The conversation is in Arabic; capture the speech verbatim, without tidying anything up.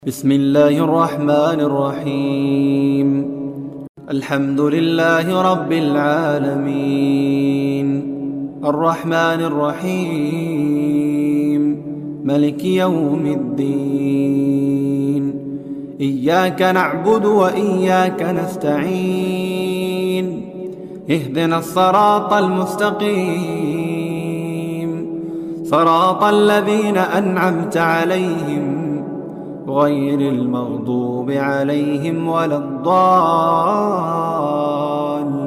بسم الله الرحمن الرحيم. الحمد لله رب العالمين، الرحمن الرحيم، ملك يوم الدين. إياك نعبد وإياك نستعين، اهدنا الصراط المستقيم، صراط الذين أنعمت عليهم غير المغضوب عليهم ولا الضالين.